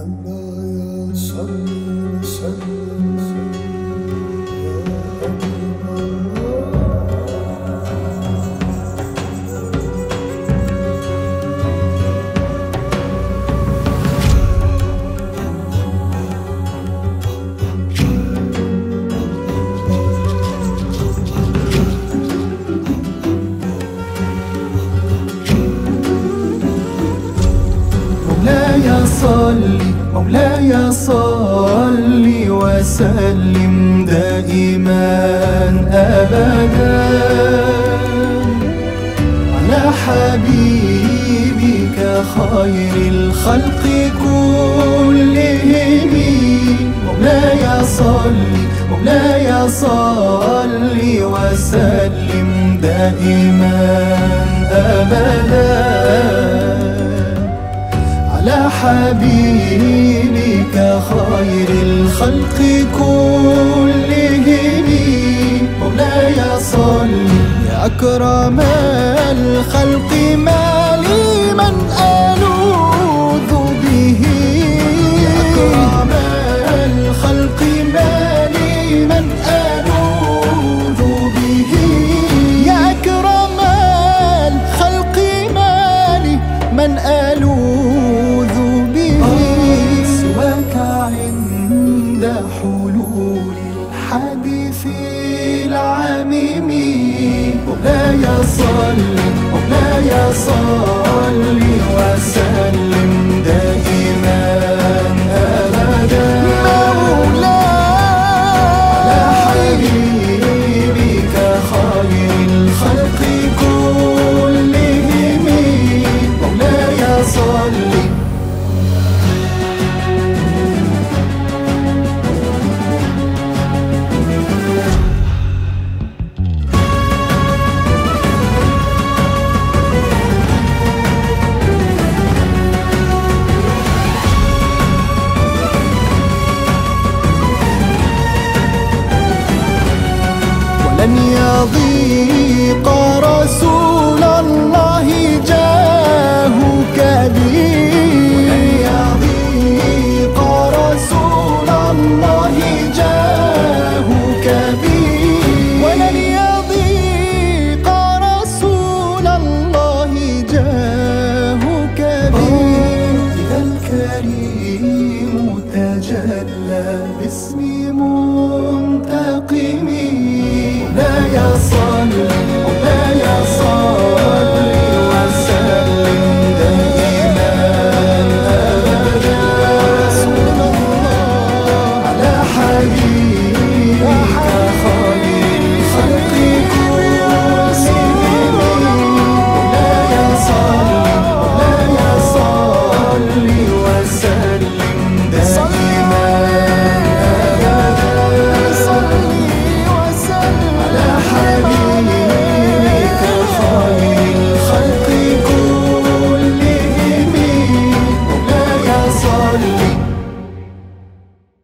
مولاي صل وسلم يا حبيب مولاي صل وسلم دائما أبدا على حبيبك خير الخلق كلهم. مولاي صل وسلم دائما أبدا على حبيبك خير الخلق كلهم. مولاي صل يا أكرم الخلق، ما لي من ألوذ به. يا أكرم الخلق، ما لي من ألوذ به. يا أكرم الخلق، ما لي من